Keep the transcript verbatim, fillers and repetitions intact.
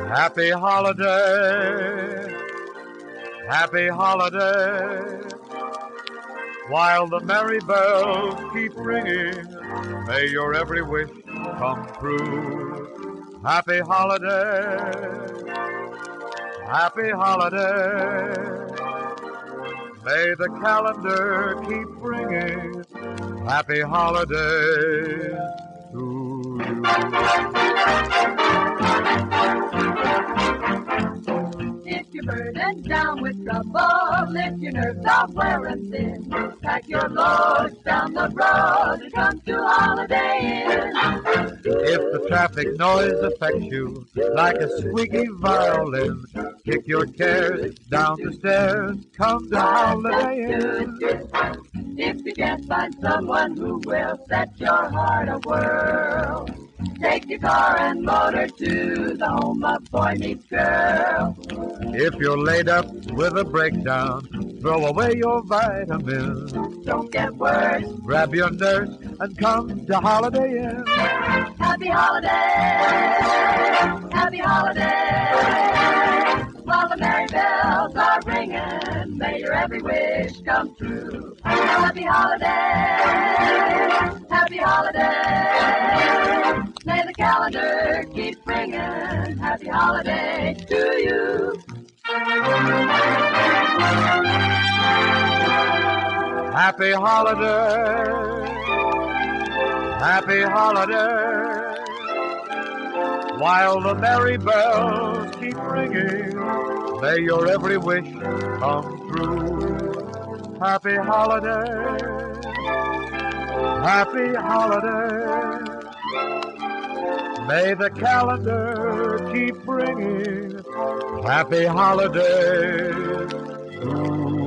Happy holiday, happy holiday. While the merry bells keep ringing, may your every wish come true. Happy holiday, happy holiday. May the calendar keep bringing happy holidays to you. If you're burdened down with trouble, lift your nerves off wearing thin. Pack your loads down the road and come to Holiday Inn. If the traffic noise affects you like a squeaky violin, kick your cares down the stairs, come to Holiday Inn. If you can't find someone who will set your heart a whirl, take your car and motor to the home of boy meets girl. If you're laid up with a breakdown, throw away your vitamins. Don't get worse. Grab your nurse and come to Holiday Inn. Happy holiday, happy holiday. While the merry bells are ringing, may your every wish come true. Happy holiday, happy holiday. May the calendar keep bringing happy holiday to you. Happy holiday, happy holiday. While the merry bells keep ringing, may your every wish come true. Happy holiday, happy holiday. May the calendar keep bringing happy holidays to